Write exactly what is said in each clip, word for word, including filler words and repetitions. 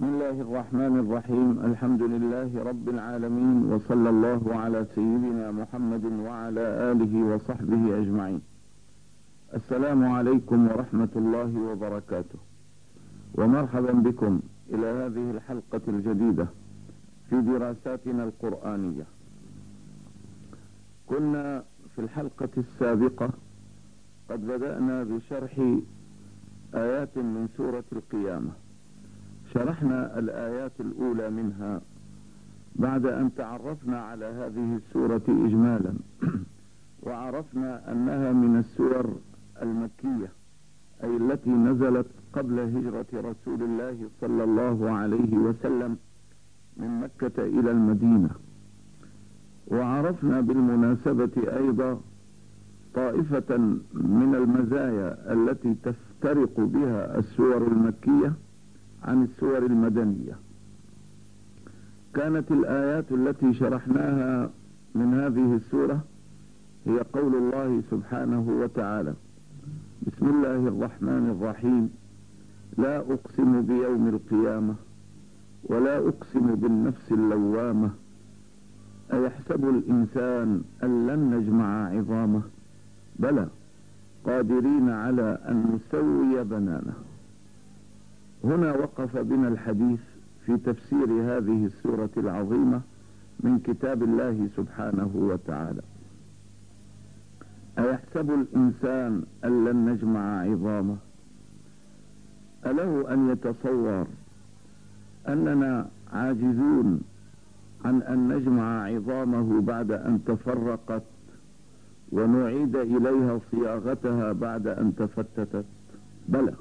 بسم الله الرحمن الرحيم. الحمد لله رب العالمين، وصلى الله على سيدنا محمد وعلى آله وصحبه أجمعين. السلام عليكم ورحمة الله وبركاته، ومرحبا بكم إلى هذه الحلقة الجديدة في دراساتنا القرآنية. كنا في الحلقة السابقة قد بدأنا بشرح آيات من سورة القيامة. شرحنا الآيات الأولى منها بعد أن تعرفنا على هذه السورة إجمالا، وعرفنا أنها من السور المكية، أي التي نزلت قبل هجرة رسول الله صلى الله عليه وسلم من مكة إلى المدينة. وعرفنا بالمناسبة أيضا طائفة من المزايا التي تفترق بها السور المكية عن السور المدنية. كانت الآيات التي شرحناها من هذه السورة هي قول الله سبحانه وتعالى: بسم الله الرحمن الرحيم، لا أقسم بيوم القيامة ولا أقسم بالنفس اللوامة أيحسب الإنسان أن لن نجمع عظامه بلى قادرين على أن نسوي بنانه. هنا وقف بنا الحديث في تفسير هذه السورة العظيمة من كتاب الله سبحانه وتعالى. أيحسب الإنسان أن لن نجمع عظامه؟ أله أن يتصور أننا عاجزون عن أن نجمع عظامه بعد أن تفرقت ونعيد إليها صياغتها بعد أن تفتتت؟ بلى.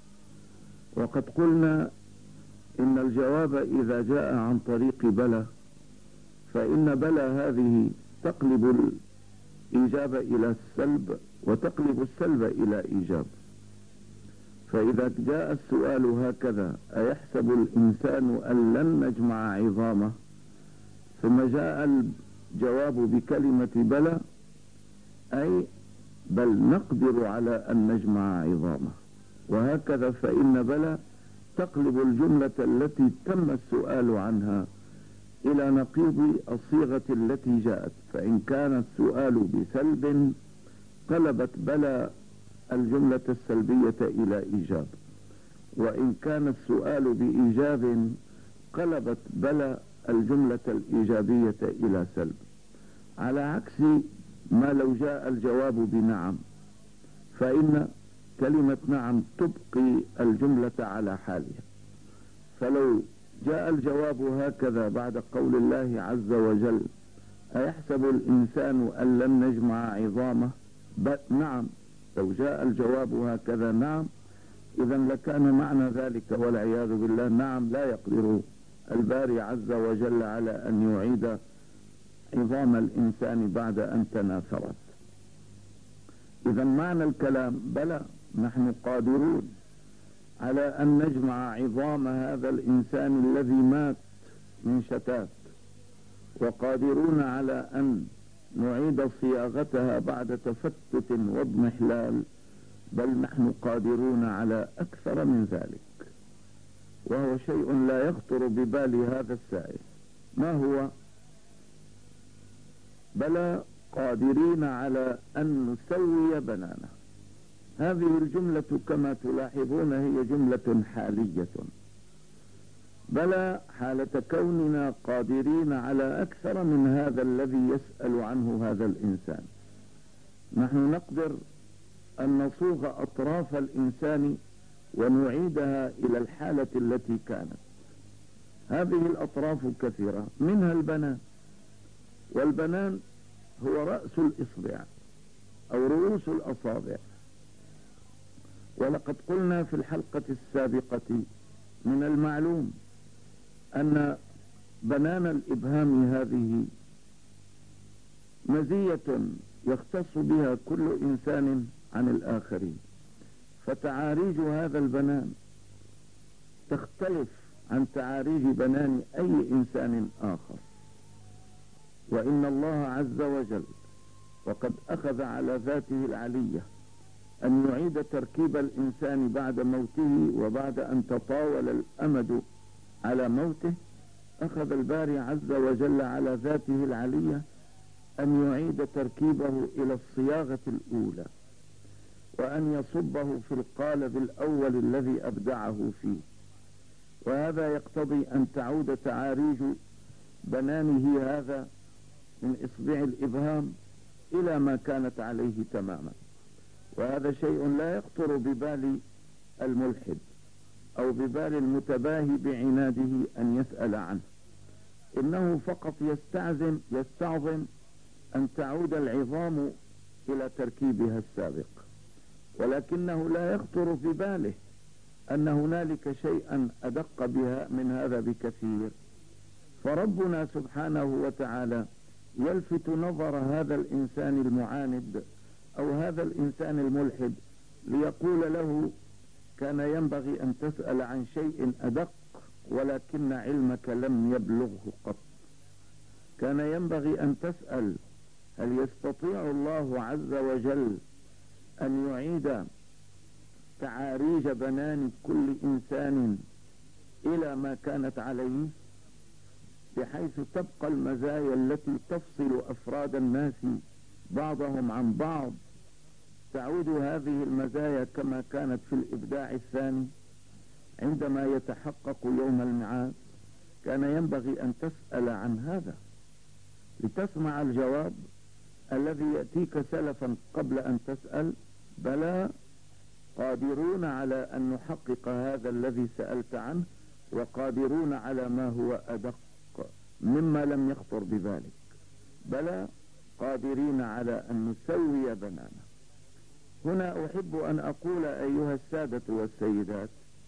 وقد قلنا إن الجواب إذا جاء عن طريق بلى فإن بلى هذه تقلب الإيجاب إلى السلب وتقلب السلب إلى إيجاب. فإذا جاء السؤال هكذا: أيحسب الإنسان أن لن نجمع عظامه، ثم جاء الجواب بكلمة بلى، أي بل نقدر على أن نجمع عظامه. وهكذا فإن بلى تقلب الجملة التي تم السؤال عنها إلى نقيض الصيغة التي جاءت. فإن كان السؤال بسلب قلبت بلى الجملة السلبية إلى إيجاب، وإن كان السؤال بإيجاب قلبت بلى الجملة الإيجابية إلى سلب، على عكس ما لو جاء الجواب بنعم، فإن كلمة نعم تبقي الجملة على حالها. فلو جاء الجواب هكذا بعد قول الله عز وجل: أيحسب الإنسان أن لن نجمع عظامه؟ نعم. لو جاء الجواب هكذا نعم، إذا لكان معنى ذلك والعياذ بالله نعم لا يقدر الباري عز وجل على أن يعيد عظام الإنسان بعد أن تناثرت. إذا معنى الكلام بلى، نحن قادرون على أن نجمع عظام هذا الإنسان الذي مات من شتات، وقادرون على أن نعيد صياغتها بعد تفتت واضمحلال، بل نحن قادرون على أكثر من ذلك، وهو شيء لا يخطر ببال هذا السائل. ما هو؟ بلى قادرين على أن نسوي بنانه. هذه الجملة كما تلاحظون هي جملة حالية. بلى حالة كوننا قادرين على أكثر من هذا الذي يسأل عنه هذا الإنسان. نحن نقدر أن نصوغ أطراف الإنسان ونعيدها إلى الحالة التي كانت. هذه الأطراف كثيرة، منها البنان، والبنان هو رأس الإصبع أو رؤوس الأصابع. ولقد قلنا في الحلقة السابقة من المعلوم أن بنان الإبهام هذه مزية يختص بها كل إنسان عن الآخرين، فتعاريج هذا البنان تختلف عن تعاريج بنان أي إنسان آخر. وإن الله عز وجل وقد أخذ على ذاته العلية أن يعيد تركيب الإنسان بعد موته وبعد أن تطاول الأمد على موته أخذ الباري عز وجل على ذاته العلية أن يعيد تركيبه إلى الصياغة الأولى، وأن يصبه في القالب الأول الذي أبدعه فيه. وهذا يقتضي أن تعود تعاريج بنانه هذا من إصبع الإبهام إلى ما كانت عليه تماما. وهذا شيء لا يخطر ببال الملحد أو ببال المتباهي بعناده أن يسأل عنه، إنه فقط يستعظم يستعظم أن تعود العظام إلى تركيبها السابق، ولكنه لا يخطر في باله أن هنالك شيئا أدق بها من هذا بكثير. فربنا سبحانه وتعالى يلفت نظر هذا الإنسان المعاند أو هذا الإنسان الملحد ليقول له: كان ينبغي أن تسأل عن شيء أدق ولكن علمك لم يبلغه قط. كان ينبغي أن تسأل: هل يستطيع الله عز وجل أن يعيد تعاريج بنان كل إنسان إلى ما كانت عليه، بحيث تبقى المزايا التي تفصل أفراد الناس بعضهم عن بعض، تعود هذه المزايا كما كانت في الإبداع الثاني عندما يتحقق يوم الميعاد. كان ينبغي أن تسأل عن هذا لتسمع الجواب الذي يأتيك سلفا قبل أن تسأل: بلى، قادرون على أن نحقق هذا الذي سألت عنه، وقادرون على ما هو أدق مما لم يخطر بذلك. بلى، قادرين على أن نسوي بنانا. هنا أحب أن أقول أيها السادة والسيدات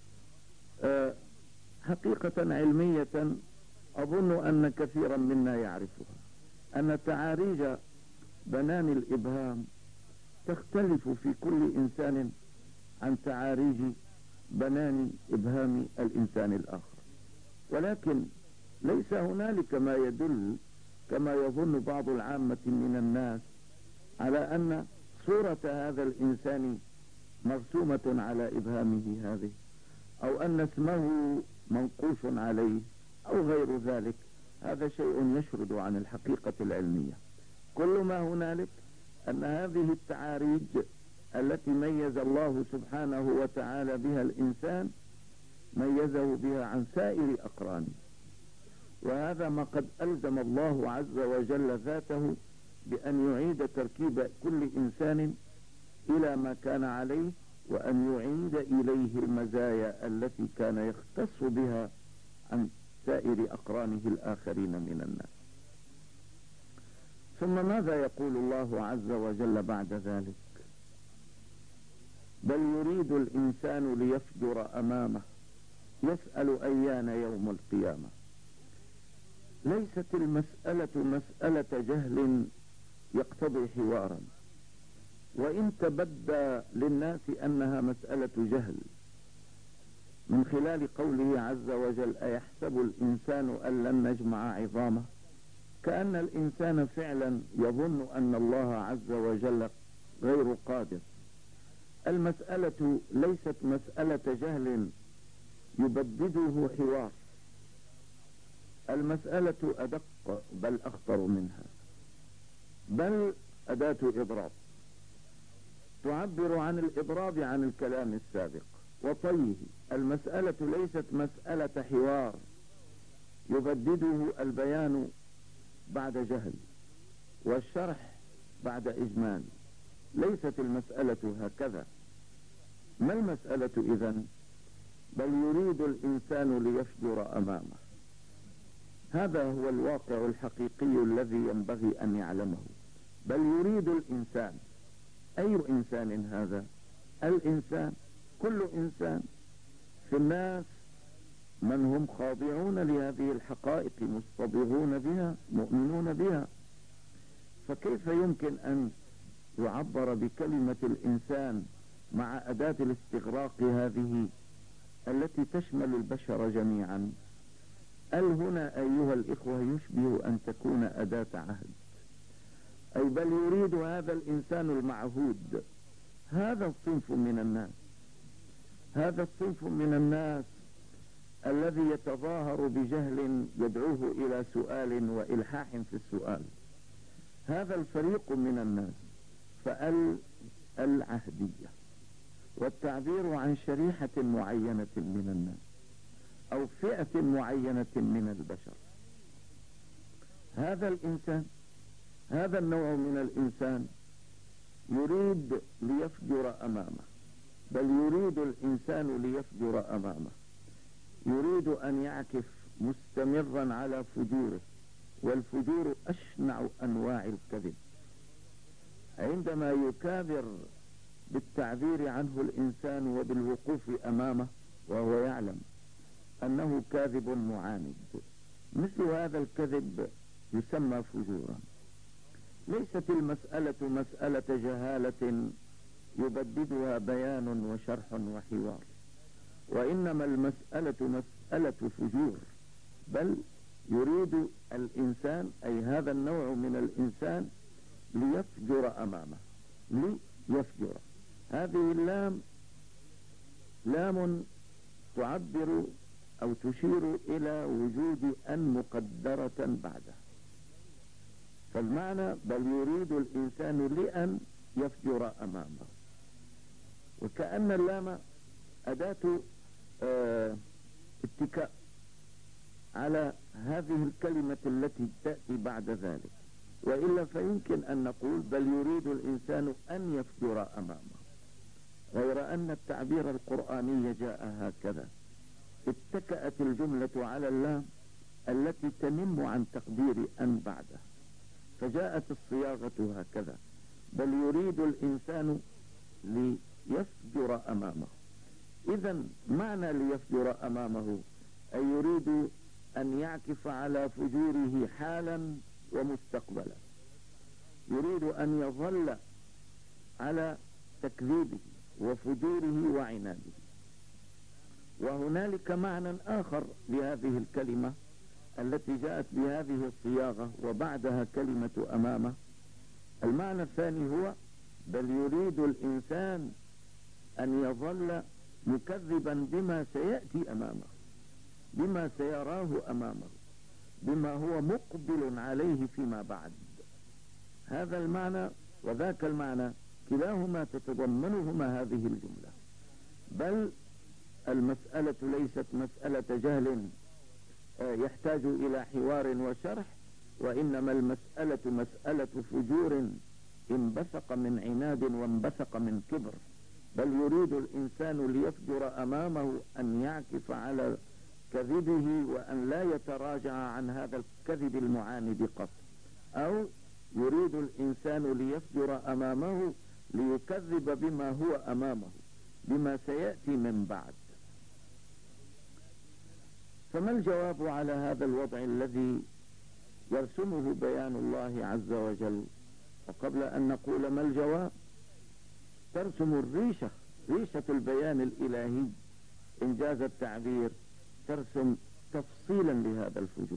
أه حقيقة علمية أظن أن كثيرا منا يعرفها، أن تعاريج بنان الإبهام تختلف في كل إنسان عن تعاريج بنان إبهام الإنسان الآخر، ولكن ليس هنالك ما يدل كما يظن بعض العامة من الناس على أن صورة هذا الإنسان مرسومة على إبهامه هذه، أو أن اسمه منقوش عليه أو غير ذلك. هذا شيء يشرد عن الحقيقة العلمية. كل ما هنالك أن هذه التعاريج التي ميز الله سبحانه وتعالى بها الإنسان ميزه بها عن سائر أقرانه، وهذا ما قد ألزم الله عز وجل ذاته بأن يعيد تركيب كل إنسان إلى ما كان عليه، وأن يعيد إليه المزايا التي كان يختص بها عن سائر أقرانه الآخرين من الناس. ثم ماذا يقول الله عز وجل بعد ذلك؟ بل يريد الإنسان ليفجر أمامه يسأل أيان يوم القيامة. ليست المسألة مسألة جهل يقتضي حوارا، وإن تبدى للناس أنها مسألة جهل من خلال قوله عز وجل: أيحسب الإنسان أن لن نجمع عظامه، كأن الإنسان فعلا يظن أن الله عز وجل غير قادر. المسألة ليست مسألة جهل يبدده حوار، المسألة أدق بل أخطر منها، بل أداة إضراب تعبر عن الإضراب عن الكلام السابق وطيه. المسألة ليست مسألة حوار يبدده البيان بعد جهل والشرح بعد إجمال، ليست المسألة هكذا. ما المسألة إذن؟ بل يريد الإنسان ليفجر أمامه. هذا هو الواقع الحقيقي الذي ينبغي أن يعلمه. بل يريد الإنسان. أي إنسان هذا؟ الإنسان، كل إنسان. في الناس من هم خاضعون لهذه الحقائق، مصطبغون بها، مؤمنون بها. فكيف يمكن أن يعبر بكلمة الإنسان مع أداة الاستغراق هذه التي تشمل البشر جميعا؟ ال هنا أيها الإخوة يشبه أن تكون أداة عهد، أي بل يريد هذا الإنسان المعهود. هذا الصنف من الناس، هذا الصنف من الناس الذي يتظاهر بجهل يدعوه إلى سؤال وإلحاح في السؤال. هذا الفريق من الناس فال العهدية، والتعبير عن شريحة معينة من الناس أو فئة معينة من البشر. هذا الإنسان، هذا النوع من الإنسان يريد ليفجر أمامه، بل يريد الإنسان ليفجر أمامه، يريد أن يعكف مستمرا على فجوره، والفجور أشنع أنواع الكذب. عندما يكابر بالتعبير عنه الإنسان وبالوقوف أمامه وهو يعلم أنه كاذب معاند، مثل هذا الكذب يسمى فجورا. ليست المسألة مسألة جهالة يبددها بيان وشرح وحوار، وإنما المسألة مسألة فجور. بل يريد الإنسان، أي هذا النوع من الإنسان، ليفجر أمامه، ليفجر. هذه اللام لام تعبر أو تشير إلى وجود أن مقدرة بعده، فالمعنى بل يريد الإنسان لأن يفجر أمامه. وكأن اللام أداة اه اتكاء على هذه الكلمة التي تأتي بعد ذلك، وإلا فيمكن أن نقول بل يريد الإنسان أن يفجر أمامه، غير أن التعبير القرآني جاء هكذا، اتكأت الجملة على اللام التي تنم عن تقدير أن بعده، فجاءت الصياغة هكذا: بل يريد الإنسان ليفجر أمامه. إذن معنى ليفجر أمامه أي يريد أن يعكف على فجوره حالا ومستقبلا، يريد أن يظل على تكذيبه وفجوره وعناده. وهنالك معنى آخر لهذه الكلمة التي جاءت بهذه الصياغة وبعدها كلمة أمامه. المعنى الثاني هو بل يريد الإنسان أن يظل مكذبا بما سيأتي أمامه، بما سيراه أمامه، بما هو مقبل عليه فيما بعد. هذا المعنى وذاك المعنى كلاهما تتضمنهما هذه الجملة. بل المسألة ليست مسألة جهل يحتاج إلى حوار وشرح، وإنما المسألة مسألة فجور انبثق من عناد وانبثق من كبر. بل يريد الإنسان ليفجر أمامه أن يعكف على كذبه وأن لا يتراجع عن هذا الكذب المعاند قط، أو يريد الإنسان ليفجر أمامه ليكذب بما هو أمامه، بما سيأتي من بعد. فما الجواب على هذا الوضع الذي يرسمه بيان الله عز وجل؟ وقبل أن نقول ما الجواب، ترسم الريشة، ريشة البيان الإلهي إنجاز التعبير، ترسم تفصيلا لهذا الفجور،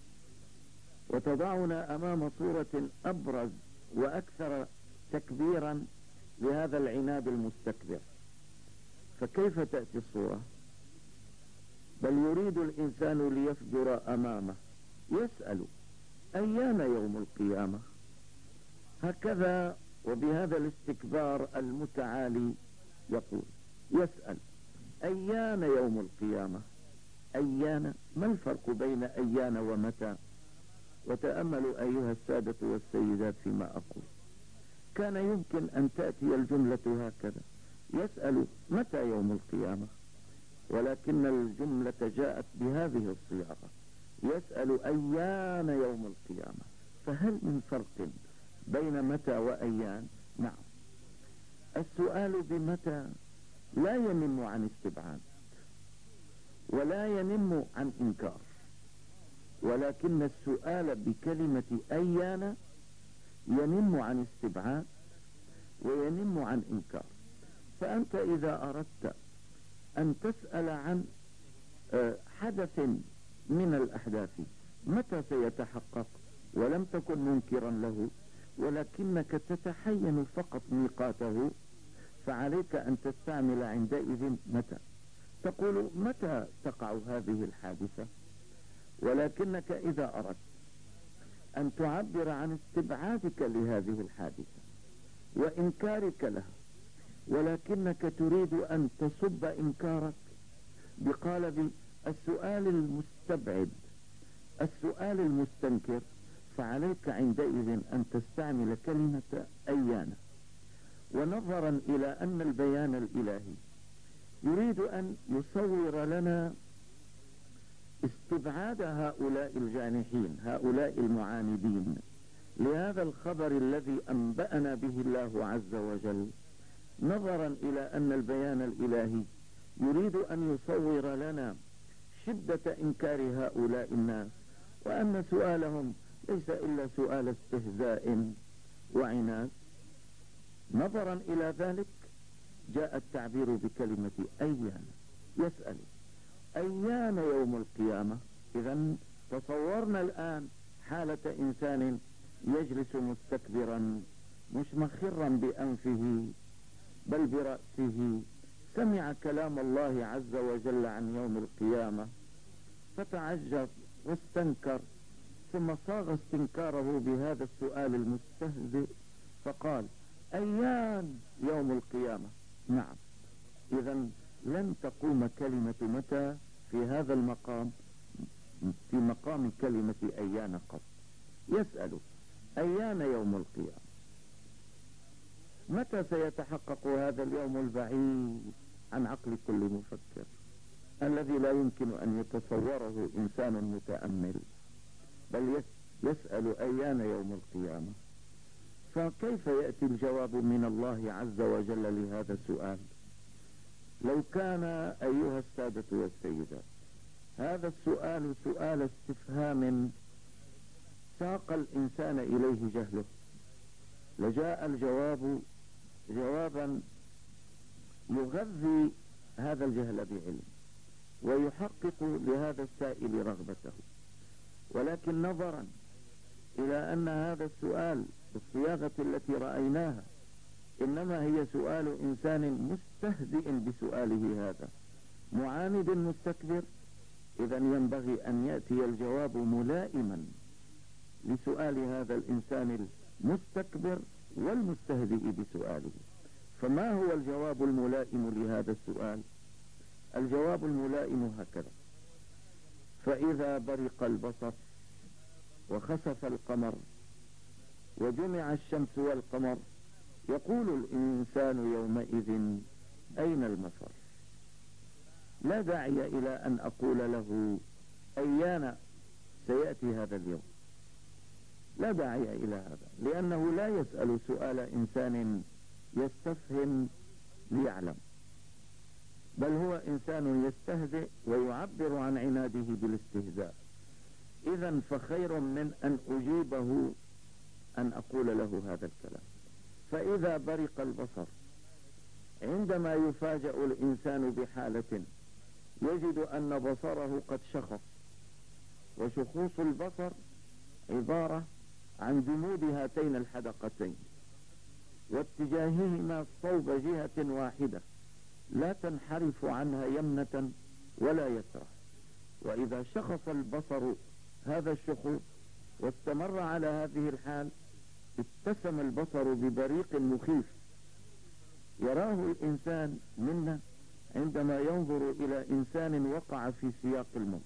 وتضعنا أمام صورة أبرز وأكثر تكبيرا لهذا العناد المستكبر. فكيف تأتي الصورة؟ بل يريد الإنسان ليفجر أمامه، يسأل أيان يوم القيامة. هكذا وبهذا الاستكبار المتعالي يقول، يسأل أيان يوم القيامة. أيان، ما الفرق بين أيان ومتى؟ وتأملوا أيها السادة والسيدات فيما أقول. كان يمكن أن تأتي الجملة هكذا: يسأل متى يوم القيامة، ولكن الجملة جاءت بهذه الصياغة: يسأل أيان يوم القيامة. فهل من فرق بين متى وأيان؟ نعم. السؤال بمتى لا ينم عن استبعاد ولا ينم عن إنكار، ولكن السؤال بكلمة أيان ينم عن استبعاد وينم عن إنكار. فأنت إذا أردت أن تسأل عن حدث من الأحداث متى سيتحقق ولم تكن منكرا له، ولكنك تتحين فقط ميقاته، فعليك أن تستعمل عندئذ متى. تقول متى تقع هذه الحادثة؟ ولكنك إذا أردت أن تعبر عن استبعادك لهذه الحادثة وإنكارك لها، ولكنك تريد أن تصب إنكارك بقالب السؤال المستبعد، السؤال المستنكر، فعليك عندئذ أن تستعمل كلمة أيانا. ونظرا إلى أن البيان الإلهي يريد أن يصور لنا استبعاد هؤلاء الجانحين، هؤلاء المعاندين لهذا الخبر الذي أنبأنا به الله عز وجل، نظرا إلى أن البيان الإلهي يريد أن يصور لنا شدة إنكار هؤلاء الناس، وأن سؤالهم ليس إلا سؤال استهزاء وعناد، نظرا إلى ذلك جاء التعبير بكلمة أيان. يسأل أيان يوم القيامة؟ إذا تصورنا الآن حالة إنسان يجلس مستكبرا مش مخرا بأنفه بل برأسه، سمع كلام الله عز وجل عن يوم القيامة فتعجب واستنكر، ثم صاغ استنكاره بهذا السؤال المستهزئ فقال أيان يوم القيامة؟ نعم، إذا لن تقوم كلمة متى في هذا المقام في مقام كلمة أيان قط. يسأل أيان يوم القيامة؟ متى سيتحقق هذا اليوم البعيد عن عقل كل مفكر، الذي لا يمكن أن يتصوره إنسان متأمل، بل يسأل أيان يوم القيامة؟ فكيف يأتي الجواب من الله عز وجل لهذا السؤال؟ لو كان أيها السادة والسيدات هذا السؤال سؤال استفهام ساق الإنسان إليه جهله، لجاء الجواب جوابا يغذي هذا الجهل بعلم ويحقق لهذا السائل رغبته. ولكن نظرا إلى أن هذا السؤال بالصياغة التي رأيناها إنما هي سؤال إنسان مستهزئ بسؤاله هذا، معاند مستكبر، إذا ينبغي أن يأتي الجواب ملائما لسؤال هذا الإنسان المستكبر والمستهزئ بسؤاله. فما هو الجواب الملائم لهذا السؤال؟ الجواب الملائم هكذا: فإذا برق البصر وخسف القمر وجمع الشمس والقمر يقول الإنسان يومئذ أين المفر؟ لا داعي إلى أن أقول له أيان سيأتي هذا اليوم، لا داعي إلى هذا، لأنه لا يسأل سؤال إنسان يستفهم ليعلم، بل هو إنسان يستهزئ ويعبر عن عناده بالاستهزاء. إذا فخير من أن أجيبه أن أقول له هذا الكلام. فإذا برق البصر، عندما يفاجأ الإنسان بحالة يجد أن بصره قد شخص، وشخوص البصر عبارة عن جمود هاتين الحدقتين واتجاههما صوب جهة واحدة لا تنحرف عنها يمنة ولا يسرى. وإذا شخص البصر هذا الشخوص واستمر على هذه الحال اتسم البصر ببريق مخيف يراه الإنسان منا عندما ينظر إلى إنسان وقع في سياق الموت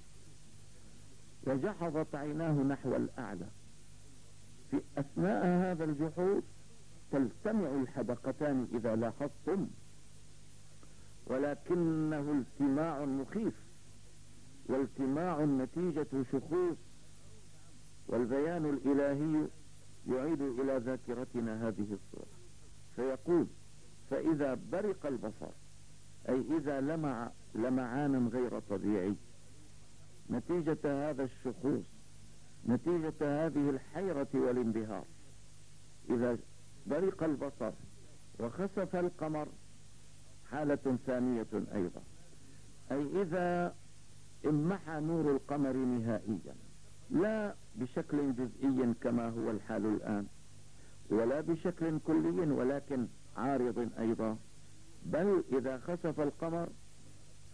وجحظت عيناه نحو الأعلى. في أثناء هذا الجحوظ تلتمع الحدقتان إذا لاحظتم، ولكنه التماع مخيف، والتماع نتيجة شخوص، والبيان الإلهي يعيد إلى ذاكرتنا هذه الصورة فيقول فإذا برق البصر، أي إذا لمع لمعانا غير طبيعي نتيجة هذا الشخوص، نتيجة هذه الحيرة والانبهار. إذا برق البصر وخسف القمر حالة ثانية أيضا، أي إذا امحى نور القمر نهائيا، لا بشكل جزئي كما هو الحال الآن ولا بشكل كلي ولكن عارض أيضا، بل إذا خسف القمر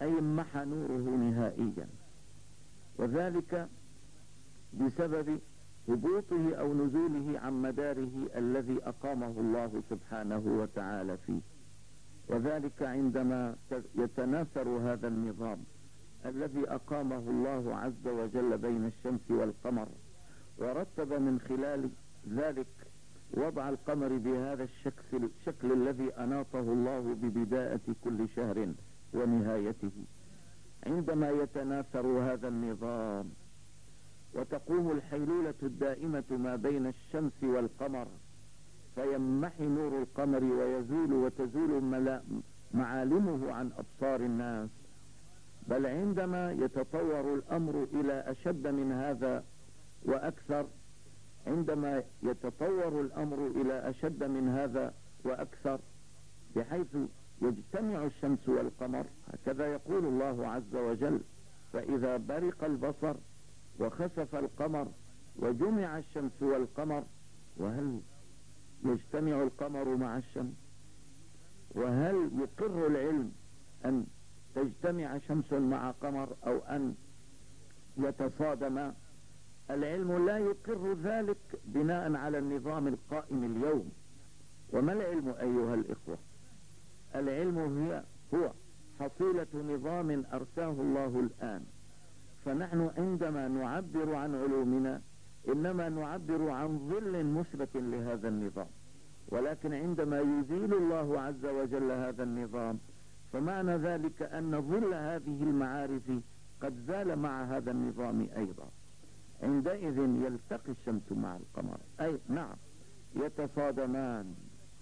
أي انمحى نوره نهائيا، وذلك بسبب هبوطه أو نزوله عن مداره الذي أقامه الله سبحانه وتعالى فيه. وذلك عندما يتناثر هذا النظام الذي أقامه الله عز وجل بين الشمس والقمر، ورتب من خلال ذلك وضع القمر بهذا الشكل, الشكل الذي أناطه الله ببداية كل شهر ونهايته. عندما يتناثر هذا النظام وتقوم الحيلولة الدائمة ما بين الشمس والقمر، فيمحي نور القمر ويزول وتزول معالمه عن أبصار الناس، بل عندما يتطور الأمر إلى أشد من هذا وأكثر، عندما يتطور الأمر إلى أشد من هذا وأكثر بحيث يجتمع الشمس والقمر، هكذا يقول الله عز وجل: فإذا برق البصر وخسف القمر وجمع الشمس والقمر. وهل يجتمع القمر مع الشمس؟ وهل يقر العلم أن تجتمع شمس مع قمر أو أن يتصادما؟ العلم لا يقر ذلك بناء على النظام القائم اليوم. وما العلم أيها الإخوة؟ العلم هي هو حصيلة نظام أرساه الله الآن، فنحن عندما نعبر عن علومنا إنما نعبر عن ظل مثبت لهذا النظام، ولكن عندما يزيل الله عز وجل هذا النظام فمعنى ذلك أن ظل هذه المعارف قد زال مع هذا النظام أيضا. عندئذ يلتقي الشمس مع القمر، أي نعم يتصادمان،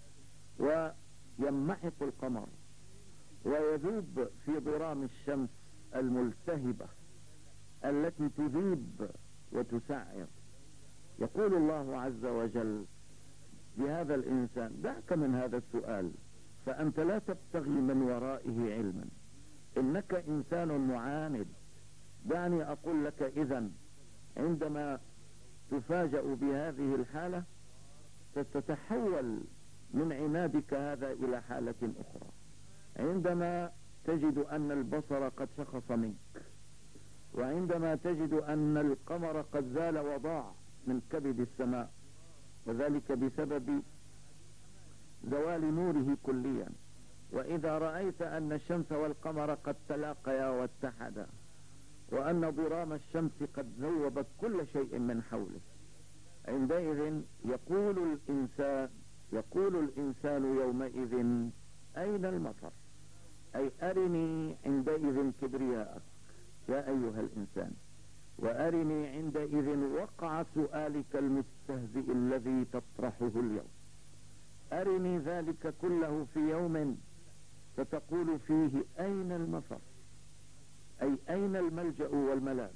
ويمحق القمر ويذوب في ضرام الشمس الملتهبة التي تذيب وتسعر. يقول الله عز وجل بهذا الإنسان: دعك من هذا السؤال فأنت لا تبتغي من ورائه علما، إنك إنسان معاند. دعني أقول لك إذن عندما تفاجأ بهذه الحالة ستتحول من عنادك هذا إلى حالة أخرى. عندما تجد أن البصر قد شخص منك، وعندما تجد أن القمر قد زال وضاع من كبد السماء، وذلك بسبب زوال نوره كليا، وإذا رأيت أن الشمس والقمر قد تلاقيا واتحدا، وأن ضرام الشمس قد ذوبت كل شيء من حوله، عندئذ يقول الإنسان يقول الإنسان يومئذ: أين المطر؟ أي أرني عندئذ كبرياءك يا أيها الإنسان، وأرني عندئذ وقع سؤالك المستهزئ الذي تطرحه اليوم. أرني ذلك كله في يوم ستقول فيه: أين المفر؟ أي أين الملجأ والملاذ؟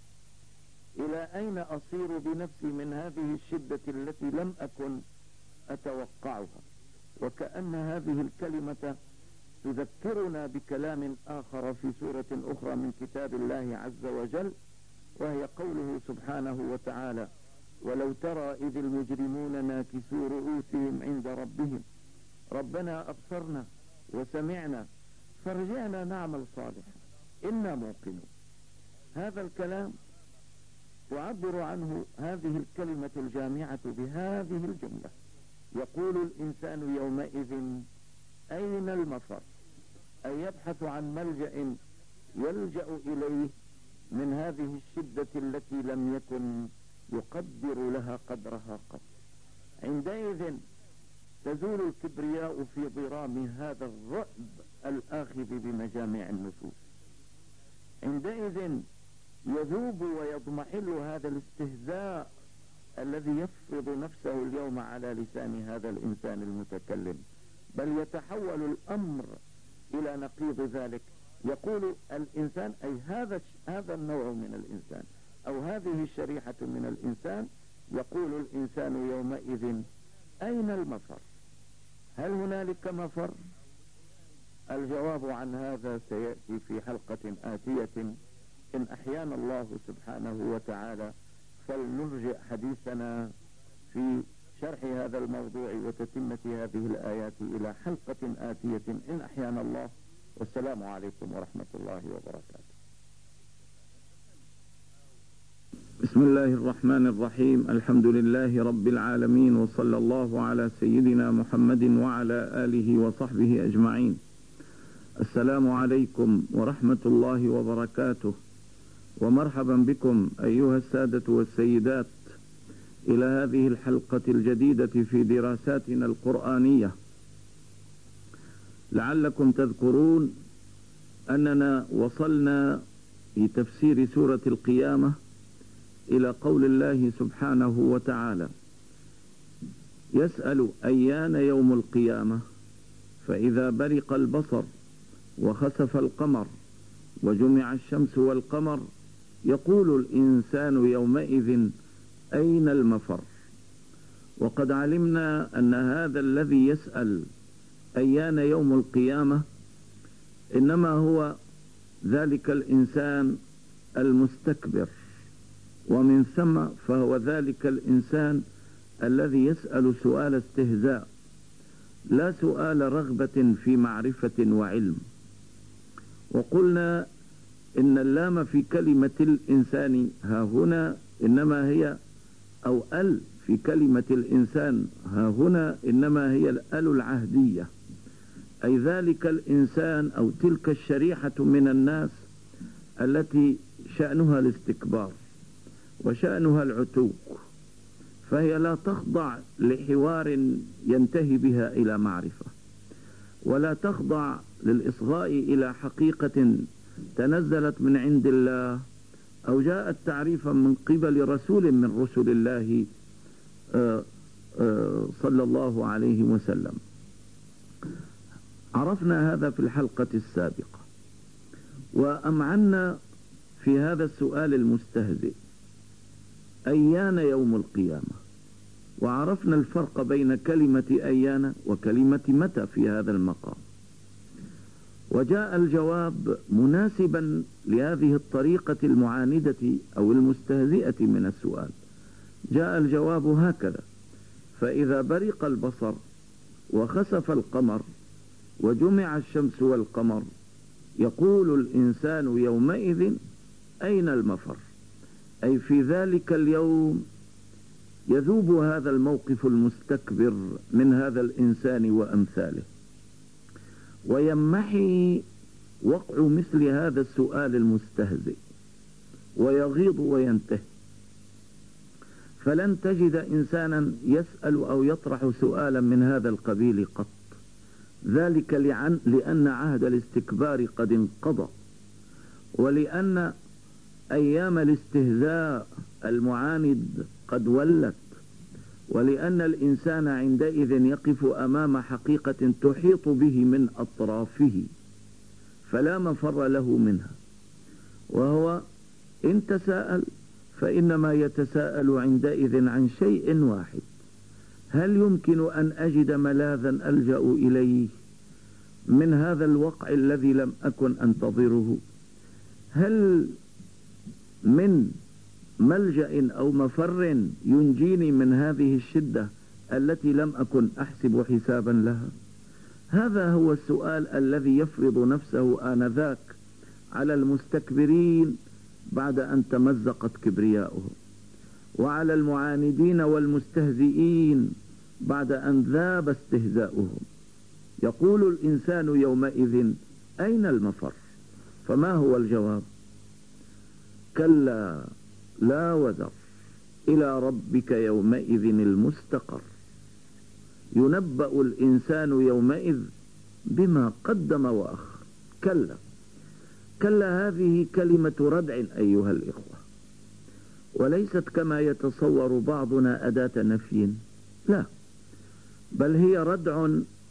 إلى أين أصير بنفسي من هذه الشدة التي لم أكن أتوقعها؟ وكأن هذه الكلمة تذكرنا بكلام آخر في سورة أخرى من كتاب الله عز وجل، وهي قوله سبحانه وتعالى: ولو ترى إذ المجرمون ناكسوا رؤوسهم عند ربهم ربنا أبصرنا وسمعنا فارجعنا نعمل صالحا إنا موقنون. هذا الكلام تعبر عنه هذه الكلمة الجامعة بهذه الجملة: يقول الإنسان يومئذ أين المفر؟ أي يبحث عن ملجأ يلجأ إليه من هذه الشدة التي لم يكن يقدر لها قدرها قط. عندئذ تزول الكبرياء في ضرام هذا الرعب الآخذ بمجامع النفوس. عندئذ يذوب ويضمحل هذا الاستهزاء الذي يفرض نفسه اليوم على لسان هذا الإنسان المتكلم، بل يتحول الأمر إلى نقيض ذلك. يقول الإنسان، أي هذا هذا النوع من الإنسان أو هذه الشريحة من الإنسان، يقول الإنسان يومئذ: أين المفر؟ هل هنالك مفر؟ الجواب عن هذا سيأتي في حلقة آتية إن أحيانا الله سبحانه وتعالى، فلنرجع حديثنا في شرح هذا الموضوع وتتمة هذه الآيات إلى حلقة آتية إن أحيانا الله. والسلام عليكم ورحمة الله وبركاته. بسم الله الرحمن الرحيم. الحمد لله رب العالمين، وصلى الله على سيدنا محمد وعلى آله وصحبه أجمعين. السلام عليكم ورحمة الله وبركاته، ومرحبا بكم أيها السادة والسيدات إلى هذه الحلقة الجديدة في دراساتنا القرآنية. لعلكم تذكرون أننا وصلنا في تفسير سورة القيامة إلى قول الله سبحانه وتعالى: يسأل أيان يوم القيامة فإذا برق البصر وخسف القمر وجمع الشمس والقمر يقول الإنسان يومئذ أين المفر. وقد علمنا أن هذا الذي يسأل أيان يوم القيامة إنما هو ذلك الإنسان المستكبر، ومن ثم فهو ذلك الإنسان الذي يسأل سؤال استهزاء لا سؤال رغبة في معرفة وعلم. وقلنا إن اللام في كلمة الإنسان ها هنا إنما هي أو ال في كلمة الإنسان ها هنا إنما هي الأل العهدية، أي ذلك الإنسان أو تلك الشريحة من الناس التي شأنها الاستكبار وشأنها العتو، فهي لا تخضع لحوار ينتهي بها إلى معرفة، ولا تخضع للإصغاء إلى حقيقة تنزلت من عند الله أو جاءت تعريفا من قبل رسول من رسل الله آآ آآ صلى الله عليه وسلم. عرفنا هذا في الحلقة السابقة، وأمعنا في هذا السؤال المستهزئ: أيان يوم القيامة؟ وعرفنا الفرق بين كلمة أيان وكلمة متى في هذا المقام، وجاء الجواب مناسبا لهذه الطريقة المعاندة أو المستهزئة من السؤال. جاء الجواب هكذا: فإذا برق البصر وخسف القمر وجمع الشمس والقمر يقول الإنسان يومئذ أين المفر. أي في ذلك اليوم يذوب هذا الموقف المستكبر من هذا الإنسان وأمثاله، ويمحي وقع مثل هذا السؤال المستهزئ، ويغيض وينتهي. فلن تجد إنسانا يسأل أو يطرح سؤالا من هذا القبيل قط، ذلك لأن عهد الاستكبار قد انقضى، ولأن أيام الاستهزاء المعاند قد ولت، ولأن الإنسان عندئذ يقف أمام حقيقة تحيط به من أطرافه فلا مفر له منها، وهو إن تساءل فإنما يتساءل عندئذ عن شيء واحد: هل يمكن أن أجد ملاذا ألجأ إليه من هذا الوقع الذي لم أكن أنتظره؟ هل من ملجأ أو مفر ينجيني من هذه الشدة التي لم أكن أحسب حسابا لها؟ هذا هو السؤال الذي يفرض نفسه آنذاك على المستكبرين بعد أن تمزقت كبرياؤهم، وعلى المعاندين والمستهزئين بعد أن ذاب استهزاؤهم. يقول الإنسان يومئذ أين المفر؟ فما هو الجواب؟ كلا لا وزر إلى ربك يومئذ المستقر، ينبأ الإنسان يومئذ بما قدم وأخر. كلا كلا هذه كلمة ردع أيها الإخوة، وليست كما يتصور بعضنا أداة نفي، لا، بل هي ردع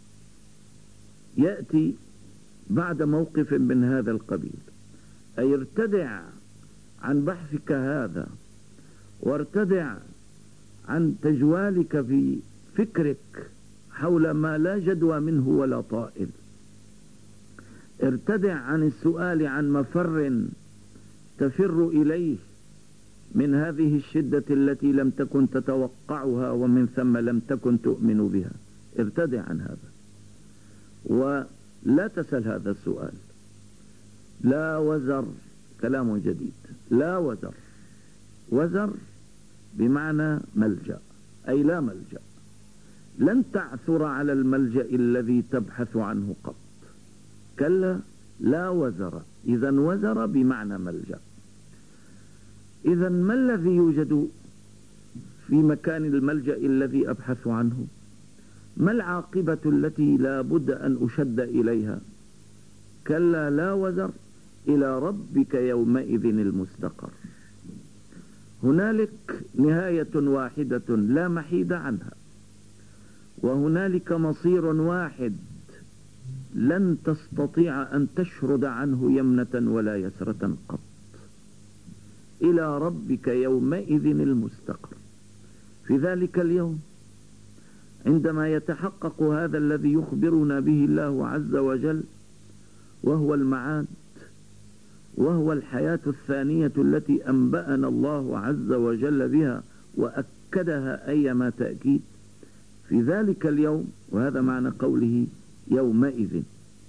يأتي بعد موقف من هذا القبيل. أي ارتدع عن بحثك هذا، وارتدع عن تجوالك في فكرك حول ما لا جدوى منه ولا طائل. ارتدع عن السؤال عن مفر تفر إليه من هذه الشدة التي لم تكن تتوقعها ومن ثم لم تكن تؤمن بها. ارتدع عن هذا لا تسأل هذا السؤال. لا وزر، كلام جديد. لا وزر، وزر بمعنى ملجأ، أي لا ملجأ. لن تعثر على الملجأ الذي تبحث عنه قط. كلا، لا وزر. إذا وزر بمعنى ملجأ. إذا ما الذي يوجد في مكان الملجأ الذي أبحث عنه؟ ما العاقبة التي لا بد أن أشد إليها؟ كلا لا وزر، إلى ربك يومئذ المستقر. هنالك نهاية واحدة لا محيد عنها، وهنالك مصير واحد لن تستطيع أن تشرد عنه يمنة ولا يسرة قط. إلى ربك يومئذ المستقر. في ذلك اليوم عندما يتحقق هذا الذي يخبرنا به الله عز وجل، وهو المعاد، وهو الحياة الثانية التي أنبأنا الله عز وجل بها وأكدها أيما تأكيد. في ذلك اليوم، وهذا معنى قوله يومئذ،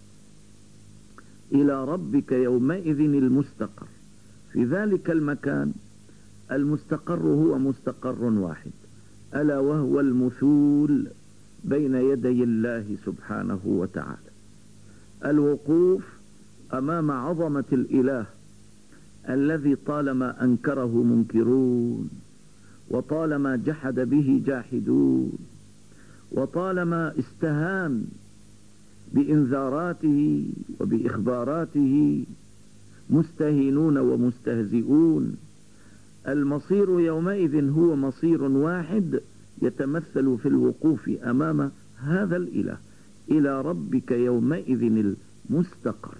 إلى ربك يومئذ المستقر. في ذلك المكان المستقر هو مستقر واحد، ألا وهو المثول بين يدي الله سبحانه وتعالى. الوقوف أمام عظمة الإله الذي طالما أنكره منكرون، وطالما جحد به جاحدون، وطالما استهان بإنذاراته وبإخباراته مستهينون ومستهزئون. المصير يومئذ هو مصير واحد يتمثل في الوقوف أمام هذا الإله. إلى ربك يومئذ المستقر.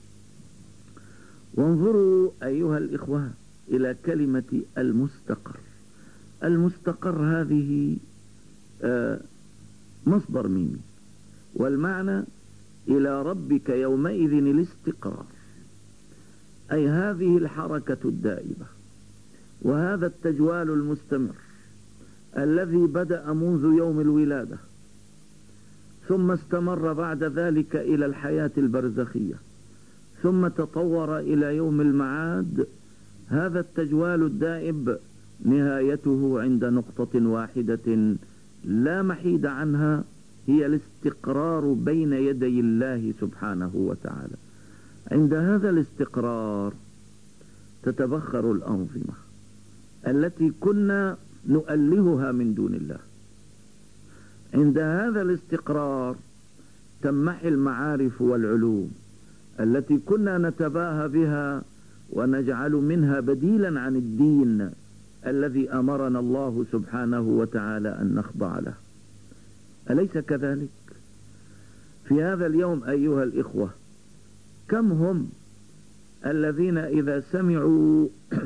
وانظروا أيها الإخوة إلى كلمة المستقر. المستقر هذه آه مصدر ميمي، والمعنى إلى ربك يومئذ الاستقرار، أي هذه الحركة الدائبة وهذا التجوال المستمر الذي بدأ منذ يوم الولادة، ثم استمر بعد ذلك إلى الحياة البرزخية، ثم تطور إلى يوم المعاد. هذا التجوال الدائب نهايته عند نقطة واحدة لا محيد عنها، هي الاستقرار بين يدي الله سبحانه وتعالى. عند هذا الاستقرار تتبخر الأنظمة التي كنا نؤلهها من دون الله. عند هذا الاستقرار تمحي المعارف والعلوم التي كنا نتباهى بها ونجعل منها بديلا عن الدين الذي أمرنا الله سبحانه وتعالى أن نخضع له. أليس كذلك؟ في هذا اليوم أيها الإخوة، كم هم الذين إذا سمعوا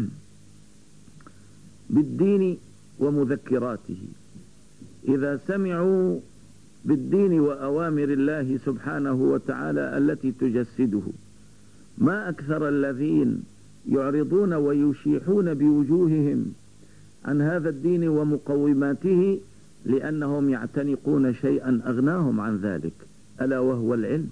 بالدين ومذكراته، إذا سمعوا بالدين وأوامر الله سبحانه وتعالى التي تجسده، ما أكثر الذين يعرضون ويشيحون بوجوههم عن هذا الدين ومقوماته، لأنهم يعتنقون شيئا أغناهم عن ذلك، ألا وهو العلم.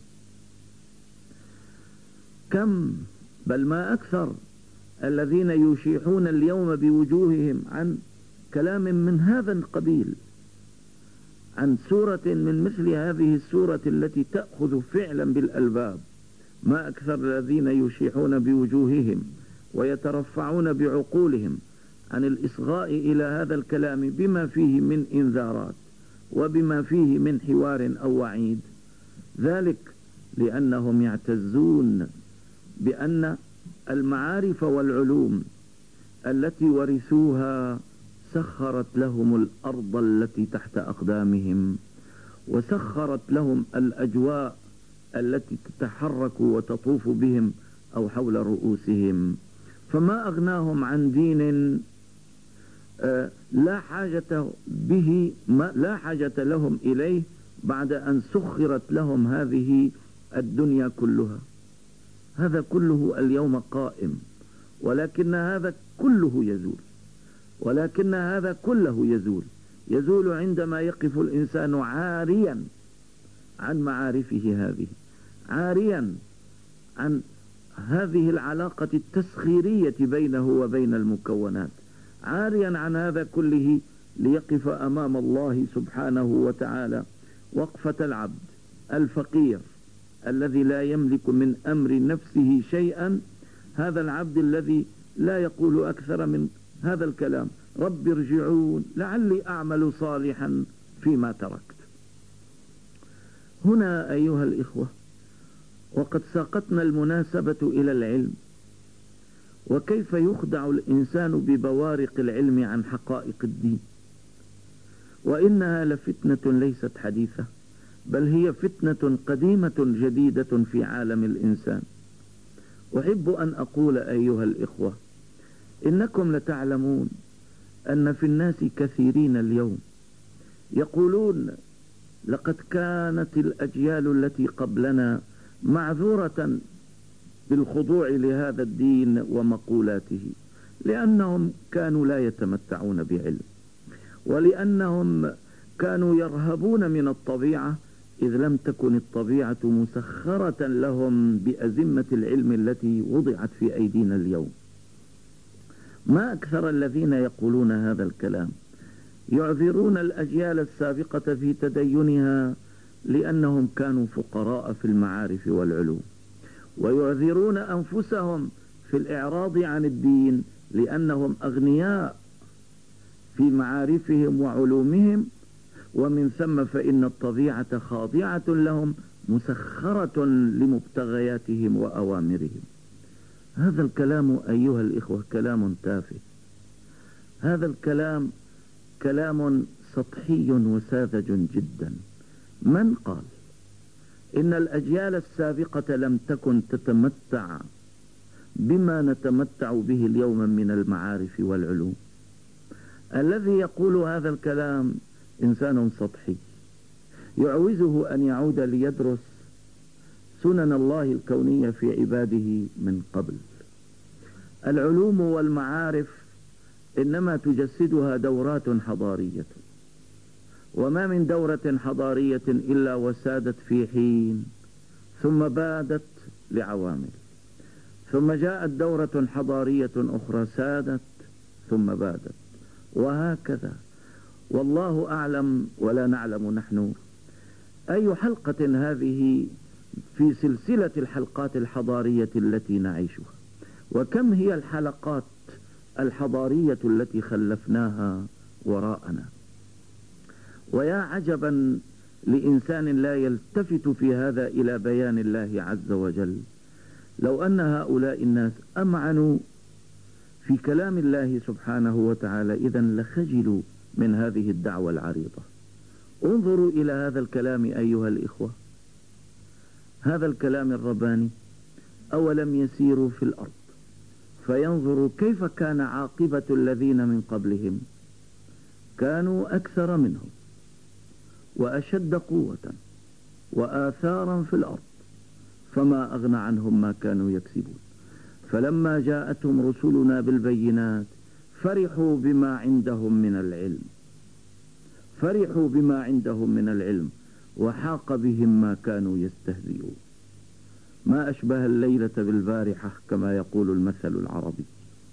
كم بل ما أكثر الذين يشيحون اليوم بوجوههم عن كلام من هذا القبيل، عن سورة من مثل هذه السورة التي تأخذ فعلا بالألباب. ما أكثر الذين يشيحون بوجوههم ويترفعون بعقولهم عن الإصغاء إلى هذا الكلام بما فيه من إنذارات وبما فيه من حوار أو وعيد. ذلك لأنهم يعتزون بأن المعارف والعلوم التي ورثوها سخرت لهم الأرض التي تحت أقدامهم، وسخرت لهم الأجواء التي تتحرك وتطوف بهم أو حول رؤوسهم. فما أغناهم عن دين لا حاجة به، لا حاجة لهم إليه بعد أن سخرت لهم هذه الدنيا كلها. هذا كله اليوم قائم، ولكن هذا كله يزول، ولكن هذا كله يزول يزول عندما يقف الإنسان عاريا عن معارفه هذه، عاريا عن هذه العلاقة التسخيرية بينه وبين المكونات، عاريا عن هذا كله ليقف أمام الله سبحانه وتعالى وقفة العبد الفقير الذي لا يملك من أمر نفسه شيئا. هذا العبد الذي لا يقول أكثر من هذا الكلام: رب ارجعون لعلي أعمل صالحا فيما تركت. هنا أيها الإخوة وقد ساقتنا المناسبة إلى العلم، وكيف يخدع الإنسان ببوارق العلم عن حقائق الدين، وإنها لفتنة ليست حديثة، بل هي فتنة قديمة جديدة في عالم الإنسان. أحب أن أقول أيها الإخوة إنكم لتعلمون أن في الناس كثيرين اليوم يقولون: لقد كانت الأجيال التي قبلنا معذورة بالخضوع لهذا الدين ومقولاته، لأنهم كانوا لا يتمتعون بعلم، ولأنهم كانوا يرهبون من الطبيعة، إذ لم تكن الطبيعة مسخرة لهم بأزمة العلم التي وضعت في أيدينا اليوم. ما أكثر الذين يقولون هذا الكلام، يعذرون الأجيال السابقة في تدينها لأنهم كانوا فقراء في المعارف والعلوم، ويعذرون أنفسهم في الإعراض عن الدين لأنهم أغنياء في معارفهم وعلومهم، ومن ثم فإن الطبيعة خاضعة لهم مسخرة لمبتغياتهم وأوامرهم. هذا الكلام أيها الإخوة كلام تافه، هذا الكلام كلام سطحي وساذج جدا. من قال إن الأجيال السابقة لم تكن تتمتع بما نتمتع به اليوم من المعارف والعلوم؟ الذي يقول هذا الكلام إنسان سطحي يعوزه أن يعود ليدرس سنن الله الكونية في عباده من قبل. العلوم والمعارف إنما تجسدها دورات حضارية، وما من دورة حضارية إلا وسادت في حين ثم بادت لعوامل، ثم جاءت دورة حضارية أخرى سادت ثم بادت، وهكذا. والله أعلم ولا نعلم نحن أي حلقة هذه في سلسلة الحلقات الحضارية التي نعيشها، وكم هي الحلقات الحضارية التي خلفناها وراءنا. ويا عجبا لإنسان لا يلتفت في هذا إلى بيان الله عز وجل، لو أن هؤلاء الناس أمعنوا في كلام الله سبحانه وتعالى إذا لخجلوا من هذه الدعوة العريضة. انظروا إلى هذا الكلام أيها الإخوة، هذا الكلام الرباني: أولم يسيروا في الأرض فينظروا كيف كان عاقبة الذين من قبلهم كانوا أكثر منهم وأشد قوة وآثارا في الأرض فما أغنى عنهم ما كانوا يكسبون فلما جاءتهم رسلنا بالبينات فرحوا بما عندهم من العلم فرحوا بما عندهم من العلم وحاق بهم ما كانوا يستهزئون. ما أشبه الليلة بالبارحة كما يقول المثل العربي.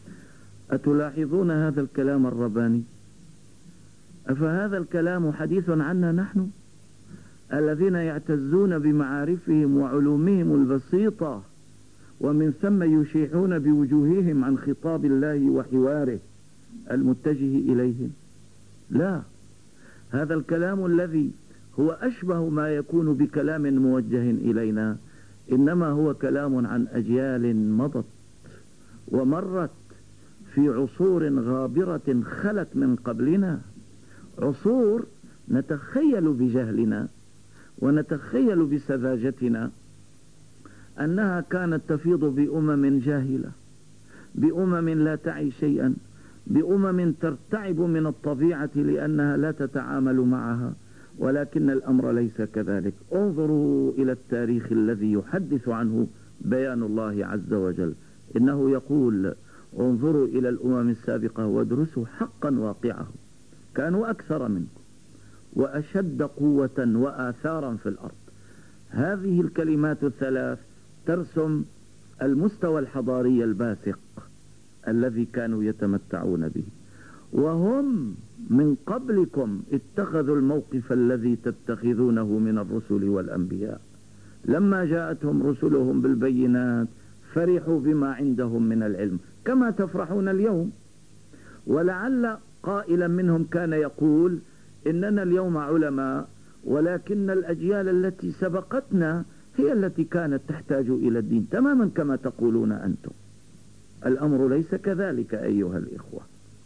أتلاحظون هذا الكلام الرباني؟ أفهذا الكلام حديث عنا نحن الذين يعتزون بمعارفهم وعلومهم البسيطة ومن ثم يشيحون بوجوههم عن خطاب الله وحواره المتجه إليهم؟ لا، هذا الكلام الذي هو أشبه ما يكون بكلام موجه إلينا إنما هو كلام عن أجيال مضت ومرت في عصور غابرة خلت من قبلنا، عصور نتخيل بجهلنا ونتخيل بسذاجتنا أنها كانت تفيض بأمم جاهلة، بأمم لا تعي شيئا، بأمم ترتعب من الطبيعة لأنها لا تتعامل معها، ولكن الأمر ليس كذلك. انظروا إلى التاريخ الذي يحدث عنه بيان الله عز وجل، إنه يقول: انظروا إلى الأمم السابقة وادرسوا حقا واقعه، كانوا أكثر منكم وأشد قوة وآثارا في الأرض هذه الكلمات الثلاث ترسم المستوى الحضاري الباسق الذي كانوا يتمتعون به. وهم من قبلكم اتخذوا الموقف الذي تتخذونه من الرسل والأنبياء. لما جاءتهم رسلهم بالبينات فرحوا بما عندهم من العلم كما تفرحون اليوم. ولعل قائلا منهم كان يقول إننا اليوم علماء، ولكن الأجيال التي سبقتنا هي التي كانت تحتاج إلى الدين، تماما كما تقولون أنتم. الأمر ليس كذلك أيها الإخوة.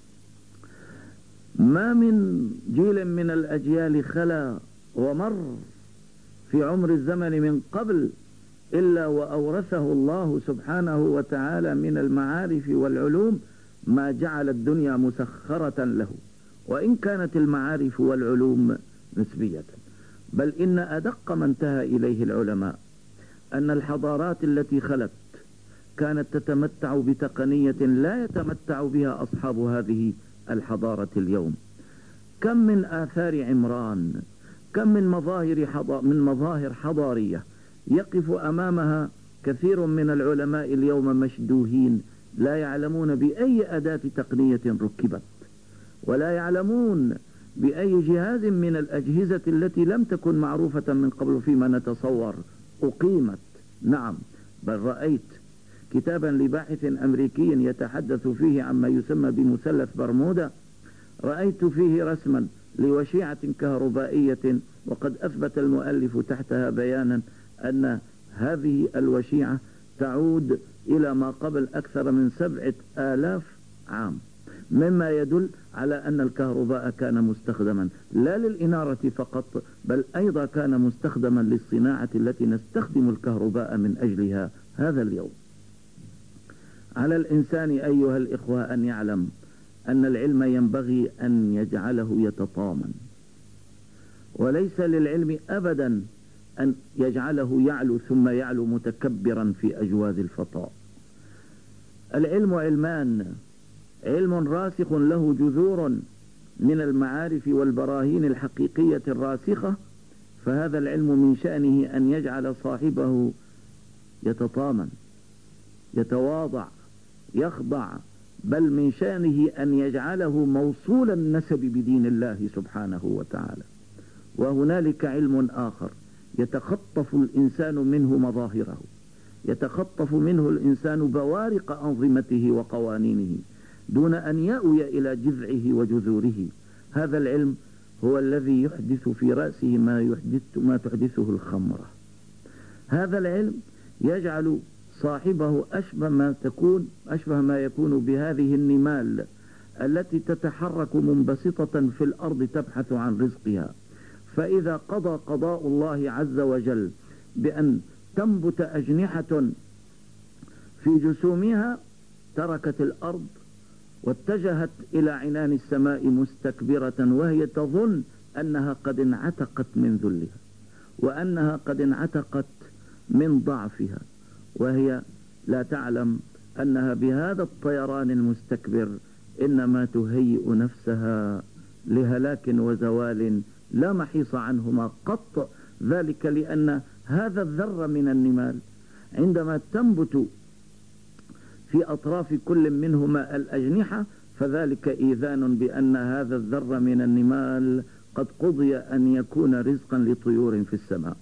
ما من جيل من الأجيال خلا ومر في عمر الزمن من قبل إلا وأورثه الله سبحانه وتعالى من المعارف والعلوم ما جعل الدنيا مسخرة له، وإن كانت المعارف والعلوم نسبية. بل إن أدق ما انتهى إليه العلماء أن الحضارات التي خلت كانت تتمتع بتقنية لا يتمتع بها أصحاب هذه الحضارة اليوم. كم من آثار عمران، كم من مظاهر حضار من مظاهر حضارية يقف أمامها كثير من العلماء اليوم مشدوهين، لا يعلمون بأي أداة تقنية ركبت، ولا يعلمون بأي جهاز من الأجهزة التي لم تكن معروفة من قبل فيما نتصور أقيمت. نعم، بل رأيت كتابا لباحث أمريكي يتحدث فيه عما يسمى بمثلث برمودا، رأيت فيه رسما لوشيعة كهربائية، وقد أثبت المؤلف تحتها بيانا أن هذه الوشيعة تعود إلى ما قبل أكثر من سبعة آلاف عام، مما يدل على أن الكهرباء كان مستخدما لا للإنارة فقط، بل أيضا كان مستخدما للصناعة التي نستخدم الكهرباء من أجلها هذا اليوم. على الإنسان أيها الإخوة أن يعلم أن العلم ينبغي أن يجعله يتطامن، وليس للعلم أبدا أن يجعله يعلو ثم يعلو متكبرا في أجواز الفضاء. العلم علمان، علم راسخ له جذور من المعارف والبراهين الحقيقية الراسخة، فهذا العلم من شأنه أن يجعل صاحبه يتطامن، يتواضع، يخضع، بل من شأنه أن يجعله موصول النسب بدين الله سبحانه وتعالى. وهنالك علم آخر يتخطف الإنسان منه مظاهره، يتخطف منه الإنسان بوارق أنظمته وقوانينه دون أن يأوي إلى جذعه وجذوره. هذا العلم هو الذي يحدث في رأسه ما يحدث ما تحدثه الخمرة. هذا العلم يجعل صاحبه أشبه ما تكون أشبه ما يكون بهذه النمال التي تتحرك منبسطة في الأرض تبحث عن رزقها، فإذا قضى قضاء الله عز وجل بأن تنبت أجنحة في جسومها تركت الأرض واتجهت إلى عنان السماء مستكبرة، وهي تظن أنها قد انعتقت من ذلها، وأنها قد انعتقت من ضعفها، وهي لا تعلم أنها بهذا الطيران المستكبر إنما تهيئ نفسها لهلاك وزوال لا محيص عنهما قط. ذلك لأن هذا الذر من النمال عندما تنبت في أطراف كل منهما الأجنحة فذلك إيذان بأن هذا الذر من النمال قد قضي أن يكون رزقا لطيور في السماء.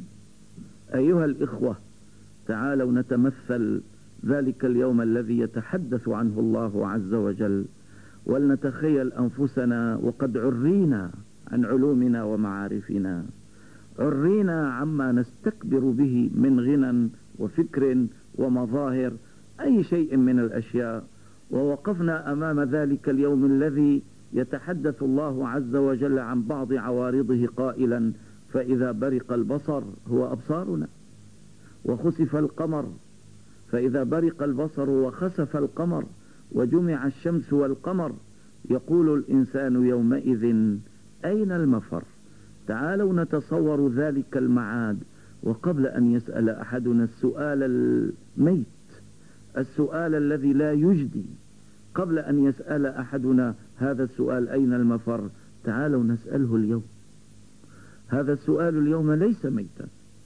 أيها الإخوة، تعالوا نتمثل ذلك اليوم الذي يتحدث عنه الله عز وجل، ولنتخيل أنفسنا وقد عرينا عن علومنا ومعارفنا، عرينا عما نستكبر به من غنى وفكر ومظاهر أي شيء من الأشياء، ووقفنا أمام ذلك اليوم الذي يتحدث الله عز وجل عن بعض عوارضه قائلا: فإذا برق البصر هو أبصارنا، وخسف القمر، فإذا برق البصر وخسف القمر وجمع الشمس والقمر يقول الإنسان يومئذ أين المفر. تعالوا نتصور ذلك المعاد، وقبل أن يسأل أحدنا السؤال الميت، السؤال الذي لا يجدي، قبل أن يسأل أحدنا هذا السؤال أين المفر، تعالوا نسأله اليوم. هذا السؤال اليوم ليس ميتا،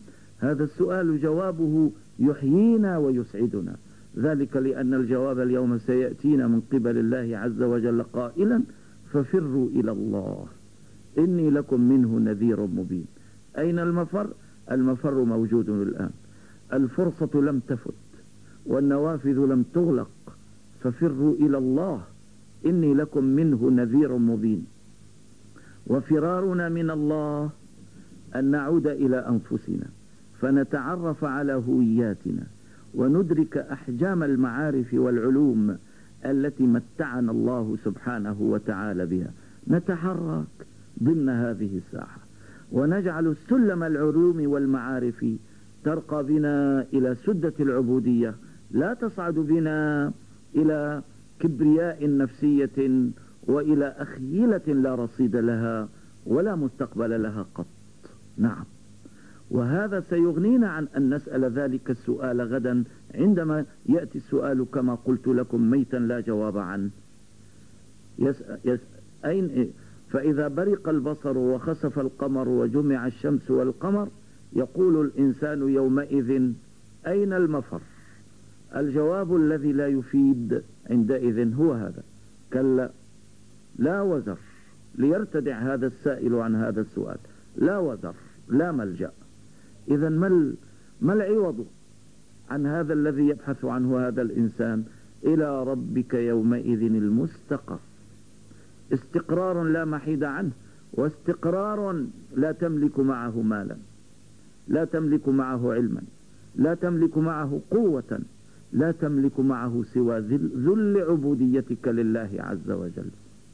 هذا السؤال جوابه يحيينا ويسعدنا، ذلك لأن الجواب اليوم سيأتينا من قبل الله عز وجل قائلا ففروا إلى الله إني لكم منه نذير مبين. أين المفر؟ المفر موجود الآن، الفرصة لم تفت والنوافذ لم تغلق، ففروا إلى الله إني لكم منه نذير مبين. وفرارنا من الله أن نعود إلى أنفسنا فنتعرف على هوياتنا وندرك أحجام المعارف والعلوم التي متعنا الله سبحانه وتعالى بها، نتحرك ضمن هذه الساحة ونجعل السلم العلوم والمعارف ترقى بنا إلى سدة العبودية، لا تصعد بنا إلى كبرياء نفسية وإلى أخيلة لا رصيد لها ولا مستقبل لها قط. نعم، وهذا سيغنينا عن أن نسأل ذلك السؤال غدا عندما يأتي السؤال كما قلت لكم ميتا لا جواب عنه. يس يس أين فإذا برق البصر وخسف القمر وجمع الشمس والقمر يقول الإنسان يومئذ أين المفر؟ الجواب الذي لا يفيد عندئذ هو هذا: كلا لا وزر. ليرتدع هذا السائل عن هذا السؤال، لا وزر لا ملجأ. إذا ما ما العوض عن هذا الذي يبحث عنه هذا الإنسان؟ إلى ربك يومئذ المستقر، استقرار لا محيد عنه، واستقرار لا تملك معه مالا، لا تملك معه علما، لا تملك معه قوة، لا تملك معه سوى ذل عبوديتك لله عز وجل.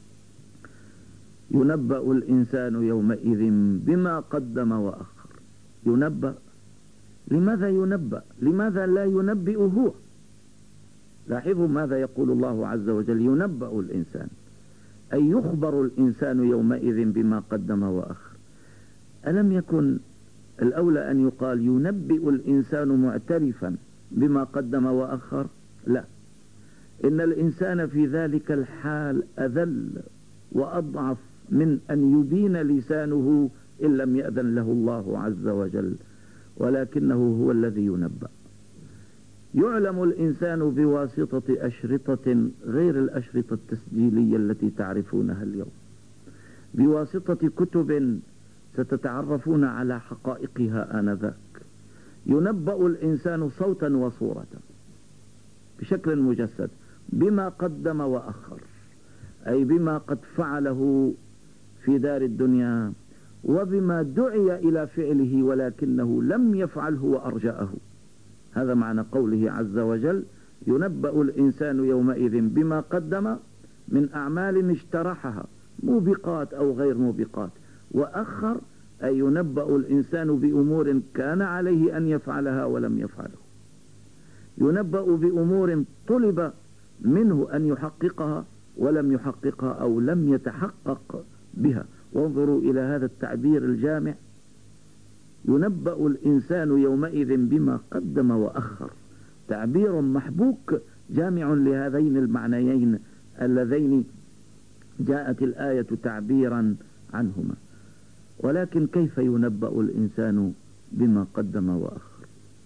ينبأ الإنسان يومئذ بما قدم وأخر. ينبأ، لماذا ينبأ؟ لماذا لا ينبئ هو؟ لاحظوا ماذا يقول الله عز وجل: ينبأ الإنسان، أي يخبر الإنسان يومئذ بما قدم وأخر. ألم يكن الأولى أن يقال ينبئ الإنسان معترفا بما قدم وأخر؟ لا، إن الإنسان في ذلك الحال أذل وأضعف من أن يبين لسانه إن لم يأذن له الله عز وجل، ولكنه هو الذي ينبأ. يعلم الإنسان بواسطة أشرطة غير الأشرطة التسجيلية التي تعرفونها اليوم، بواسطة كتب ستتعرفون على حقائقها آنذاك. ينبأ الإنسان صوتا وصورة بشكل مجسد بما قدم وأخر، أي بما قد فعله في دار الدنيا وبما دعي إلى فعله ولكنه لم يفعله وأرجأه. هذا معنى قوله عز وجل: ينبأ الإنسان يومئذ بما قدم من أعمال اشترحها موبقات أو غير موبقات، وأخر أي ينبأ الإنسان بأمور كان عليه أن يفعلها ولم يفعله، ينبأ بأمور طلب منه أن يحققها ولم يحققها أو لم يتحقق بها. وانظروا إلى هذا التعبير الجامع: ينبأ الإنسان يومئذ بما قدم وأخر، تعبير محبوك جامع لهذين المعنيين اللذين جاءت الآية تعبيرا عنهما. ولكن كيف ينبأ الإنسان بما قدم وأخر؟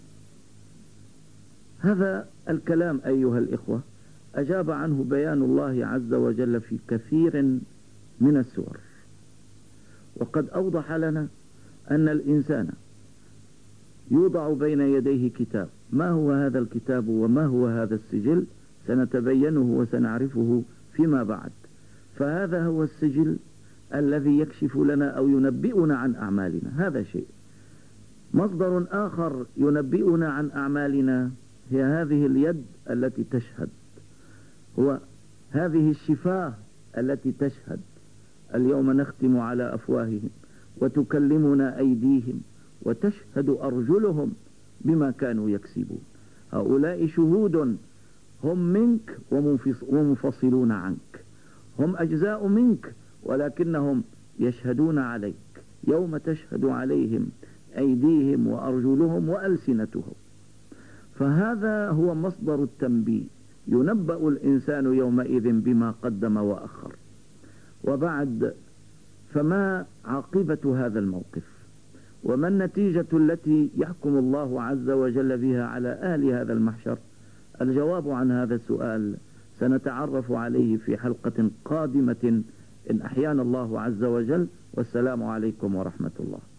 هذا الكلام أيها الإخوة أجاب عنه بيان الله عز وجل في كثير من السور، وقد أوضح لنا أن الإنسان يوضع بين يديه كتاب. ما هو هذا الكتاب وما هو هذا السجل سنتبينه وسنعرفه فيما بعد. فهذا هو السجل الذي يكشف لنا أو ينبئنا عن أعمالنا، هذا شيء. مصدر آخر ينبئنا عن أعمالنا هي هذه اليد التي تشهد، هو هذه الشفاه التي تشهد. اليوم نختم على أفواههم وتكلمنا أيديهم وتشهد أرجلهم بما كانوا يكسبون. هؤلاء شهود هم منك ومنفصلون عنك، هم أجزاء منك ولكنهم يشهدون عليك يوم تشهد عليهم أيديهم وأرجلهم وألسنتهم. فهذا هو مصدر التنبيه: ينبأ الإنسان يومئذ بما قدم وأخر. وبعد، فما عاقبة هذا الموقف؟ وما النتيجة التي يحكم الله عز وجل بها على أهل هذا المحشر؟ الجواب عن هذا السؤال سنتعرف عليه في حلقة قادمة إن أحيانا الله عز وجل. والسلام عليكم ورحمة الله.